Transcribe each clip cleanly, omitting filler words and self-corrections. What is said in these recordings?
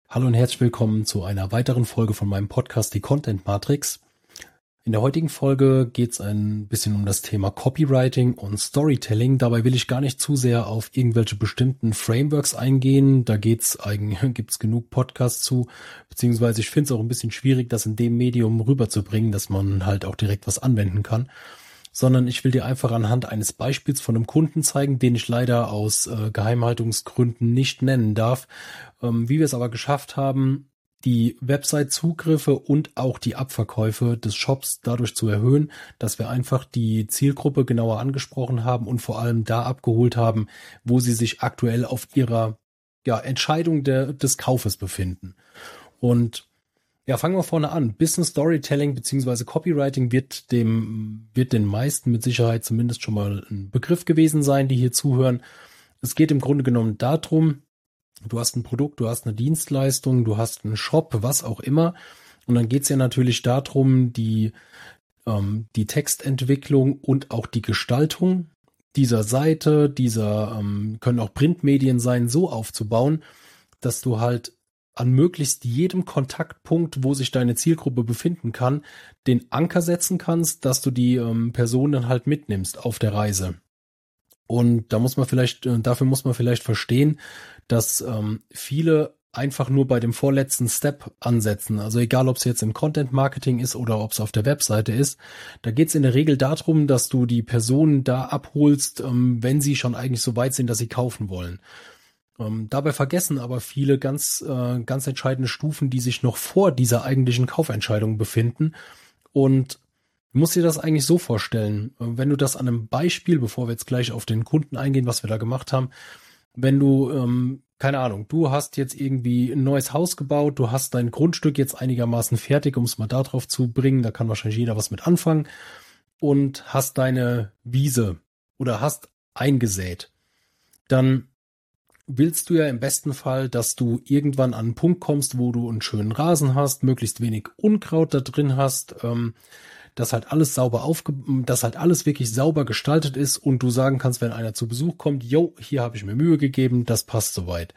Hallo und herzlich willkommen zu einer weiteren Folge von meinem Podcast, die Content Matrix. In der heutigen Folge geht es ein bisschen um das Thema Copywriting und Storytelling. Dabei will ich gar nicht zu sehr auf irgendwelche bestimmten Frameworks eingehen. Da gibt's genug Podcasts zu, beziehungsweise ich finde es auch ein bisschen schwierig, das in dem Medium rüberzubringen, dass man halt auch direkt was anwenden kann. Sondern ich will dir einfach anhand eines Beispiels von einem Kunden zeigen, den ich leider aus Geheimhaltungsgründen nicht nennen darf, wie wir es aber geschafft haben, die Website-Zugriffe und auch die Abverkäufe des Shops dadurch zu erhöhen, dass wir einfach die Zielgruppe genauer angesprochen haben und vor allem da abgeholt haben, wo sie sich aktuell auf ihrer Entscheidung des Kaufes befinden. Und ja, fangen wir vorne an. Business Storytelling bzw. Copywriting wird den meisten mit Sicherheit zumindest schon mal ein Begriff gewesen sein, die hier zuhören. Es geht im Grunde genommen darum, du hast ein Produkt, du hast eine Dienstleistung, du hast einen Shop, was auch immer. Und dann geht es ja natürlich darum, die Textentwicklung und auch die Gestaltung dieser Seite, können auch Printmedien sein, so aufzubauen, dass du halt an möglichst jedem Kontaktpunkt, wo sich deine Zielgruppe befinden kann, den Anker setzen kannst, dass du die Person dann halt mitnimmst auf der Reise. Und dafür muss man vielleicht verstehen, dass viele einfach nur bei dem vorletzten Step ansetzen. Also egal, ob es jetzt im Content Marketing ist oder ob es auf der Webseite ist. Da geht es in der Regel darum, dass du die Person da abholst, wenn sie schon eigentlich so weit sind, dass sie kaufen wollen. Dabei vergessen aber viele ganz entscheidende Stufen, die sich noch vor dieser eigentlichen Kaufentscheidung befinden. Und du musst dir das eigentlich so vorstellen, wenn du das an einem Beispiel, bevor wir jetzt gleich auf den Kunden eingehen, was wir da gemacht haben, wenn du, keine Ahnung, du hast jetzt irgendwie ein neues Haus gebaut, du hast dein Grundstück jetzt einigermaßen fertig, um es mal darauf zu bringen, da kann wahrscheinlich jeder was mit anfangen, und hast deine Wiese oder hast eingesät, dann willst du ja im besten Fall, dass du irgendwann an einen Punkt kommst, wo du einen schönen Rasen hast, möglichst wenig Unkraut da drin hast, dass halt alles dass halt alles wirklich sauber gestaltet ist und du sagen kannst, wenn einer zu Besuch kommt, yo, hier habe ich mir Mühe gegeben, das passt soweit.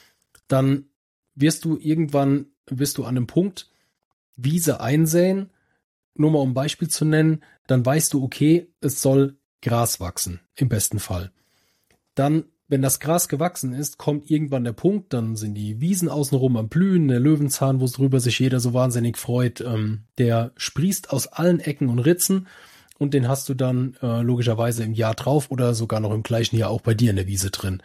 Dann wirst du an einem Punkt Wiese einsäen, nur mal um ein Beispiel zu nennen, dann weißt du, okay, es soll Gras wachsen, im besten Fall. Dann, wenn das Gras gewachsen ist, kommt irgendwann der Punkt, dann sind die Wiesen außenrum am Blühen, der Löwenzahn, wo es drüber sich jeder so wahnsinnig freut, der sprießt aus allen Ecken und Ritzen und den hast du dann logischerweise im Jahr drauf oder sogar noch im gleichen Jahr auch bei dir in der Wiese drin.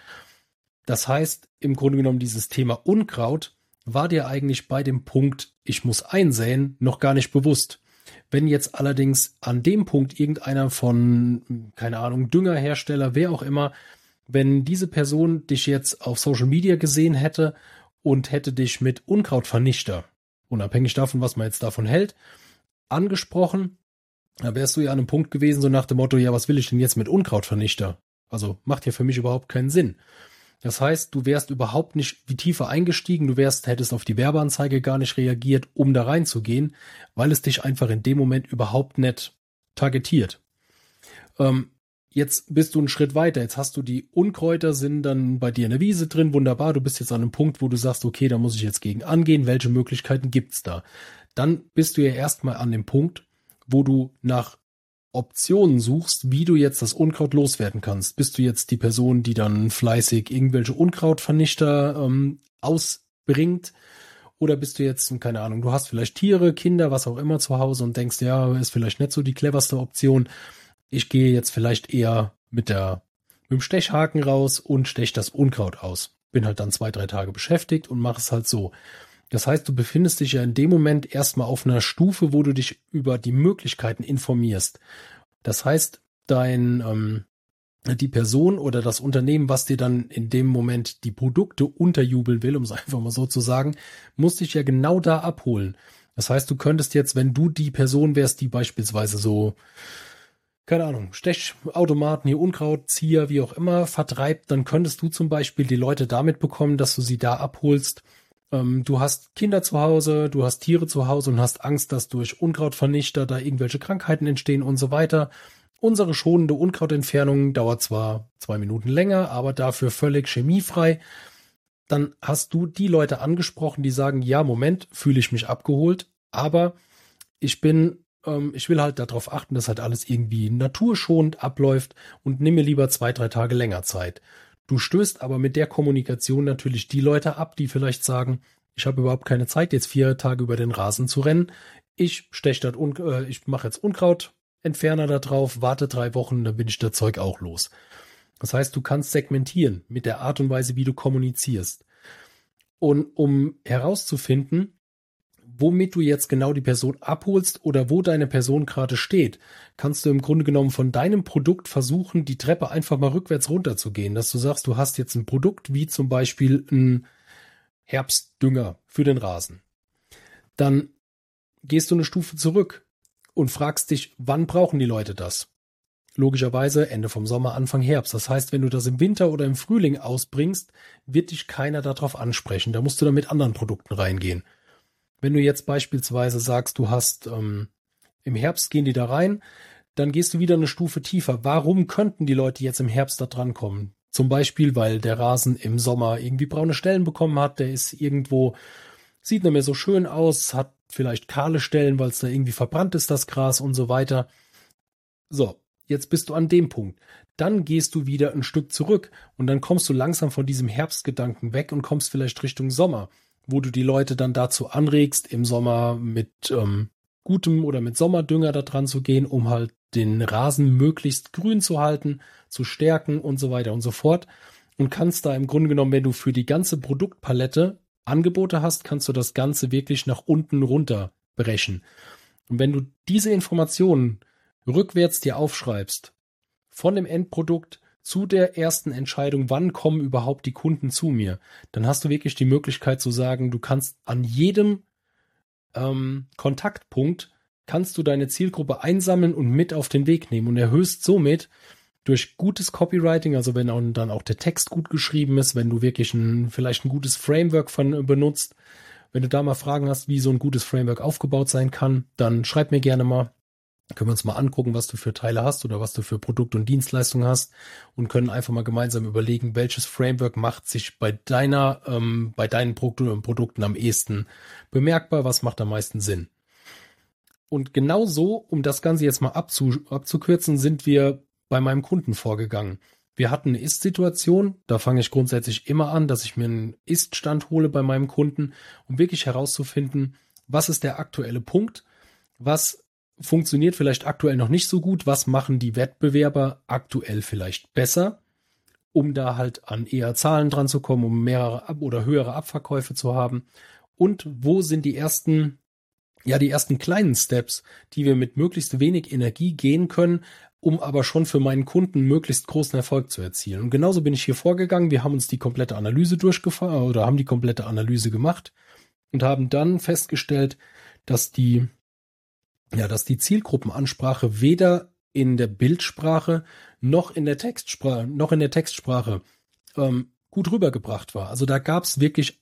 Das heißt, im Grunde genommen dieses Thema Unkraut war dir eigentlich bei dem Punkt, ich muss einsäen, noch gar nicht bewusst. Wenn jetzt allerdings an dem Punkt irgendeiner von, keine Ahnung, Düngerhersteller, wer auch immer, wenn diese Person dich jetzt auf Social Media gesehen hätte und hätte dich mit Unkrautvernichter, unabhängig davon, was man jetzt davon hält, angesprochen, da wärst du ja an einem Punkt gewesen, so nach dem Motto, ja, was will ich denn jetzt mit Unkrautvernichter? Also macht ja für mich überhaupt keinen Sinn. Das heißt, du wärst überhaupt nicht wie tiefer eingestiegen, hättest auf die Werbeanzeige gar nicht reagiert, um da reinzugehen, weil es dich einfach in dem Moment überhaupt nicht targetiert. Jetzt bist du einen Schritt weiter. Jetzt hast du die Unkräuter, sind dann bei dir in der Wiese drin. Wunderbar. Du bist jetzt an einem Punkt, wo du sagst, okay, da muss ich jetzt gegen angehen. Welche Möglichkeiten gibt's da? Dann bist du ja erstmal an dem Punkt, wo du nach Optionen suchst, wie du jetzt das Unkraut loswerden kannst. Bist du jetzt die Person, die dann fleißig irgendwelche Unkrautvernichter ausbringt? Oder bist du jetzt, keine Ahnung, du hast vielleicht Tiere, Kinder, was auch immer zu Hause und denkst, ja, ist vielleicht nicht so die cleverste Option. Ich gehe jetzt vielleicht eher mit dem Stechhaken raus und stech das Unkraut aus. Bin halt dann 2-3 Tage beschäftigt und mache es halt so. Das heißt, du befindest dich ja in dem Moment erstmal auf einer Stufe, wo du dich über die Möglichkeiten informierst. Das heißt, die Person oder das Unternehmen, was dir dann in dem Moment die Produkte unterjubeln will, um es einfach mal so zu sagen, muss dich ja genau da abholen. Das heißt, du könntest jetzt, wenn du die Person wärst, die beispielsweise so, keine Ahnung, Stechautomaten, hier Unkrautzieher, wie auch immer, vertreibt, dann könntest du zum Beispiel die Leute damit bekommen, dass du sie da abholst. Du hast Kinder zu Hause, du hast Tiere zu Hause und hast Angst, dass durch Unkrautvernichter da irgendwelche Krankheiten entstehen und so weiter. Unsere schonende Unkrautentfernung dauert zwar 2 Minuten länger, aber dafür völlig chemiefrei. dann hast du die Leute angesprochen, die sagen, ja, Moment, fühle ich mich abgeholt, aber ich will halt darauf achten, dass halt alles irgendwie naturschonend abläuft und nimm mir lieber 2, 3 Tage länger Zeit. Du stößt aber mit der Kommunikation natürlich die Leute ab, die vielleicht sagen, ich habe überhaupt keine Zeit, jetzt 4 Tage über den Rasen zu rennen. Ich mache jetzt Unkrautentferner da drauf, warte 3 Wochen, dann bin ich das Zeug auch los. Das heißt, du kannst segmentieren mit der Art und Weise, wie du kommunizierst. Und um herauszufinden, womit du jetzt genau die Person abholst oder wo deine Person gerade steht, kannst du im Grunde genommen von deinem Produkt versuchen, die Treppe einfach mal rückwärts runterzugehen, dass du sagst, du hast jetzt ein Produkt wie zum Beispiel ein Herbstdünger für den Rasen. Dann gehst du eine Stufe zurück und fragst dich, wann brauchen die Leute das? Logischerweise Ende vom Sommer, Anfang Herbst. Das heißt, wenn du das im Winter oder im Frühling ausbringst, wird dich keiner darauf ansprechen. Da musst du dann mit anderen Produkten reingehen. Wenn du jetzt beispielsweise sagst, du hast im Herbst gehen die da rein, dann gehst du wieder eine Stufe tiefer. Warum könnten die Leute jetzt im Herbst da dran kommen? Zum Beispiel, weil der Rasen im Sommer irgendwie braune Stellen bekommen hat, der ist irgendwo, sieht nicht mehr so schön aus, hat vielleicht kahle Stellen, weil es da irgendwie verbrannt ist, das Gras und so weiter. So, jetzt bist du an dem Punkt. Dann gehst du wieder ein Stück zurück und dann kommst du langsam von diesem Herbstgedanken weg und kommst vielleicht Richtung Sommer, wo du die Leute dann dazu anregst, im Sommer mit gutem oder mit Sommerdünger da dran zu gehen, um halt den Rasen möglichst grün zu halten, zu stärken und so weiter und so fort. Und kannst da im Grunde genommen, wenn du für die ganze Produktpalette Angebote hast, kannst du das Ganze wirklich nach unten runter brechen. Und wenn du diese Informationen rückwärts dir aufschreibst, von dem Endprodukt zu der ersten Entscheidung, wann kommen überhaupt die Kunden zu mir, dann hast du wirklich die Möglichkeit zu sagen, du kannst an jedem Kontaktpunkt, kannst du deine Zielgruppe einsammeln und mit auf den Weg nehmen und erhöhst somit durch gutes Copywriting, also wenn dann auch der Text gut geschrieben ist, wenn du wirklich vielleicht ein gutes Framework benutzt, wenn du da mal Fragen hast, wie so ein gutes Framework aufgebaut sein kann, dann schreib mir gerne mal. Können wir uns mal angucken, was du für Teile hast oder was du für Produkt- und Dienstleistungen hast und können einfach mal gemeinsam überlegen, welches Framework macht sich bei deinen Produkten am ehesten bemerkbar, was macht am meisten Sinn. Und genau so, um das Ganze jetzt mal abzukürzen, sind wir bei meinem Kunden vorgegangen. Wir hatten eine Ist-Situation, da fange ich grundsätzlich immer an, dass ich mir einen Ist-Stand hole bei meinem Kunden, um wirklich herauszufinden, was ist der aktuelle Punkt, was funktioniert vielleicht aktuell noch nicht so gut, was machen die Wettbewerber aktuell vielleicht besser, um da halt an eher Zahlen dran zu kommen, um mehrere oder höhere Abverkäufe zu haben und wo sind die ersten kleinen Steps, die wir mit möglichst wenig Energie gehen können, um aber schon für meinen Kunden möglichst großen Erfolg zu erzielen. Und genauso bin ich hier vorgegangen, wir haben uns die komplette Analyse durchgefahren oder haben die komplette Analyse gemacht und haben dann festgestellt, dass die Zielgruppenansprache weder in der Bildsprache noch in der Textsprache gut rübergebracht war. Also da gab es wirklich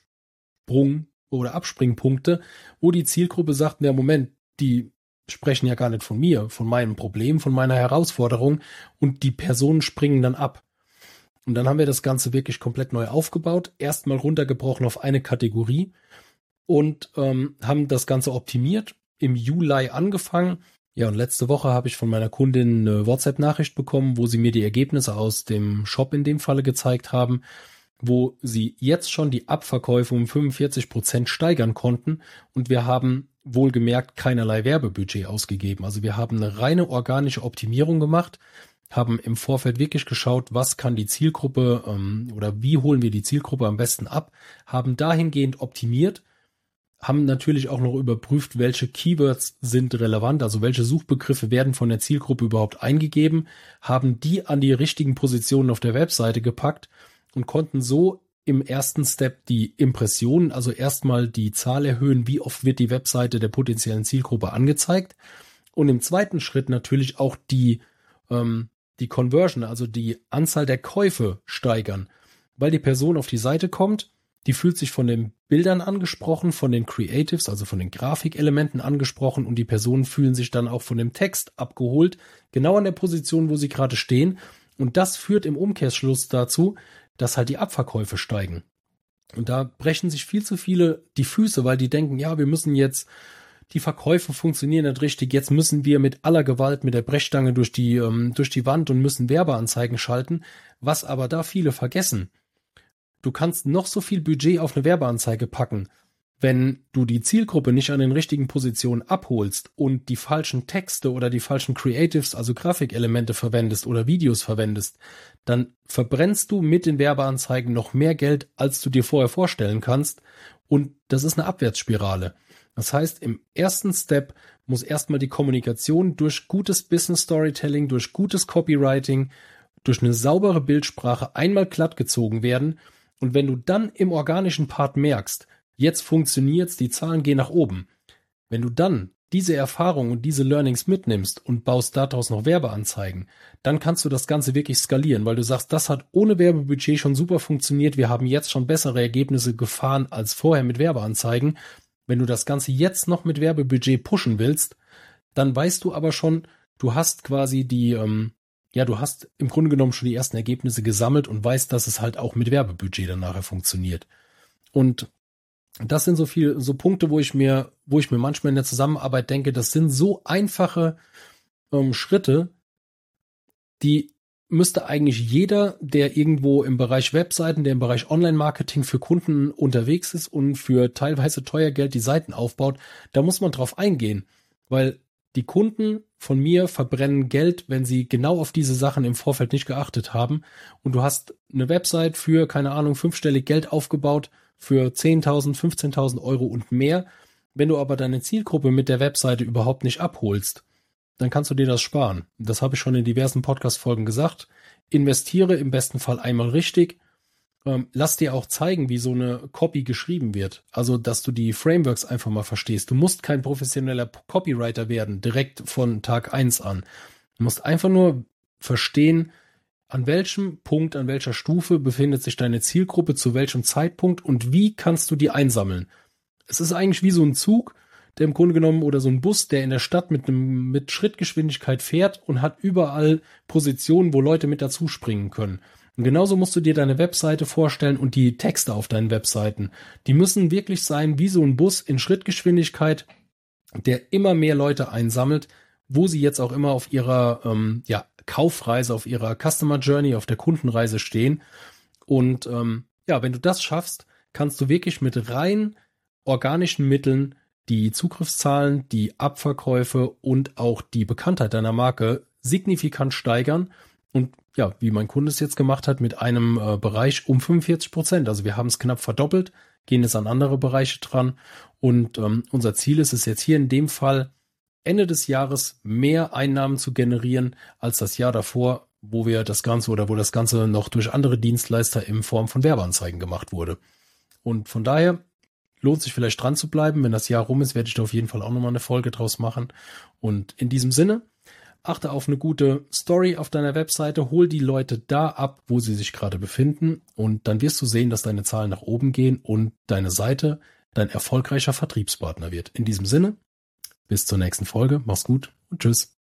Abspringpunkte, wo die Zielgruppe sagt, ja Moment, die sprechen ja gar nicht von mir, von meinem Problem, von meiner Herausforderung und die Personen springen dann ab. Und dann haben wir das Ganze wirklich komplett neu aufgebaut, erstmal runtergebrochen auf eine Kategorie und haben das Ganze optimiert, im Juli angefangen. Ja, und letzte Woche habe ich von meiner Kundin eine WhatsApp-Nachricht bekommen, wo sie mir die Ergebnisse aus dem Shop in dem Falle gezeigt haben, wo sie jetzt schon die Abverkäufe um 45% steigern konnten und wir haben wohlgemerkt keinerlei Werbebudget ausgegeben. Also wir haben eine reine organische Optimierung gemacht, haben im Vorfeld wirklich geschaut, was kann die Zielgruppe oder wie holen wir die Zielgruppe am besten ab, haben dahingehend optimiert, haben natürlich auch noch überprüft, welche Keywords sind relevant, also welche Suchbegriffe werden von der Zielgruppe überhaupt eingegeben, haben die an die richtigen Positionen auf der Webseite gepackt und konnten so im ersten Step die Impressionen, also erstmal die Zahl erhöhen, wie oft wird die Webseite der potenziellen Zielgruppe angezeigt und im zweiten Schritt natürlich auch die Conversion, also die Anzahl der Käufe steigern, weil die Person auf die Seite kommt, die fühlt sich von den Bildern angesprochen, von den Creatives, also von den Grafikelementen angesprochen und die Personen fühlen sich dann auch von dem Text abgeholt, genau an der Position, wo sie gerade stehen. Und das führt im Umkehrschluss dazu, dass halt die Abverkäufe steigen. Und da brechen sich viel zu viele die Füße, weil die denken, ja, wir müssen jetzt, die Verkäufe funktionieren nicht richtig, jetzt müssen wir mit aller Gewalt mit der Brechstange durch die Wand und müssen Werbeanzeigen schalten. Was aber da viele vergessen: Du kannst noch so viel Budget auf eine Werbeanzeige packen. Wenn du die Zielgruppe nicht an den richtigen Positionen abholst und die falschen Texte oder die falschen Creatives, also Grafikelemente verwendest oder Videos verwendest, dann verbrennst du mit den Werbeanzeigen noch mehr Geld, als du dir vorher vorstellen kannst. Und das ist eine Abwärtsspirale. Das heißt, im ersten Step muss erstmal die Kommunikation durch gutes Business Storytelling, durch gutes Copywriting, durch eine saubere Bildsprache einmal glatt gezogen werden. Und wenn du dann im organischen Part merkst, jetzt funktioniert's, die Zahlen gehen nach oben. Wenn du dann diese Erfahrung und diese Learnings mitnimmst und baust daraus noch Werbeanzeigen, dann kannst du das Ganze wirklich skalieren, weil du sagst, das hat ohne Werbebudget schon super funktioniert, wir haben jetzt schon bessere Ergebnisse gefahren als vorher mit Werbeanzeigen. Wenn du das Ganze jetzt noch mit Werbebudget pushen willst, dann weißt du aber schon, du hast quasi du hast im Grunde genommen schon die ersten Ergebnisse gesammelt und weißt, dass es halt auch mit Werbebudget dann nachher funktioniert. Und das sind so Punkte, wo ich mir manchmal in der Zusammenarbeit denke, das sind so einfache Schritte, die müsste eigentlich jeder, der irgendwo im Bereich Webseiten, der im Bereich Online-Marketing für Kunden unterwegs ist und für teilweise teuer Geld die Seiten aufbaut, da muss man drauf eingehen, weil die Kunden von mir verbrennen Geld, wenn sie genau auf diese Sachen im Vorfeld nicht geachtet haben. Und du hast eine Website für, keine Ahnung, 5-stellig Geld aufgebaut, für 10.000, 15.000 Euro und mehr. Wenn du aber deine Zielgruppe mit der Webseite überhaupt nicht abholst, dann kannst du dir das sparen. Das habe ich schon in diversen Podcast-Folgen gesagt. Investiere im besten Fall einmal richtig. Lass dir auch zeigen, wie so eine Copy geschrieben wird. Also, dass du die Frameworks einfach mal verstehst. Du musst kein professioneller Copywriter werden, direkt von Tag 1 an. Du musst einfach nur verstehen, an welchem Punkt, an welcher Stufe befindet sich deine Zielgruppe, zu welchem Zeitpunkt und wie kannst du die einsammeln. Es ist eigentlich wie so ein Zug, der im Grunde genommen, oder so ein Bus, der in der Stadt mit Schrittgeschwindigkeit fährt und hat überall Positionen, wo Leute mit dazu springen können. Und genauso musst du dir deine Webseite vorstellen und die Texte auf deinen Webseiten. Die müssen wirklich sein wie so ein Bus in Schrittgeschwindigkeit, der immer mehr Leute einsammelt, wo sie jetzt auch immer auf ihrer Kaufreise, auf ihrer Customer Journey, auf der Kundenreise stehen. Und wenn du das schaffst, kannst du wirklich mit rein organischen Mitteln die Zugriffszahlen, die Abverkäufe und auch die Bekanntheit deiner Marke signifikant steigern. Und ja, wie mein Kunde es jetzt gemacht hat, mit einem Bereich um 45%. Also wir haben es knapp verdoppelt, gehen jetzt an andere Bereiche dran. Und unser Ziel ist es jetzt hier in dem Fall, Ende des Jahres mehr Einnahmen zu generieren als das Jahr davor, wo das Ganze noch durch andere Dienstleister in Form von Werbeanzeigen gemacht wurde. Und von daher lohnt sich vielleicht dran zu bleiben. Wenn das Jahr rum ist, werde ich da auf jeden Fall auch nochmal eine Folge draus machen. Und in diesem Sinne, achte auf eine gute Story auf deiner Webseite, hol die Leute da ab, wo sie sich gerade befinden, und dann wirst du sehen, dass deine Zahlen nach oben gehen und deine Seite dein erfolgreicher Vertriebspartner wird. In diesem Sinne, bis zur nächsten Folge, mach's gut und tschüss.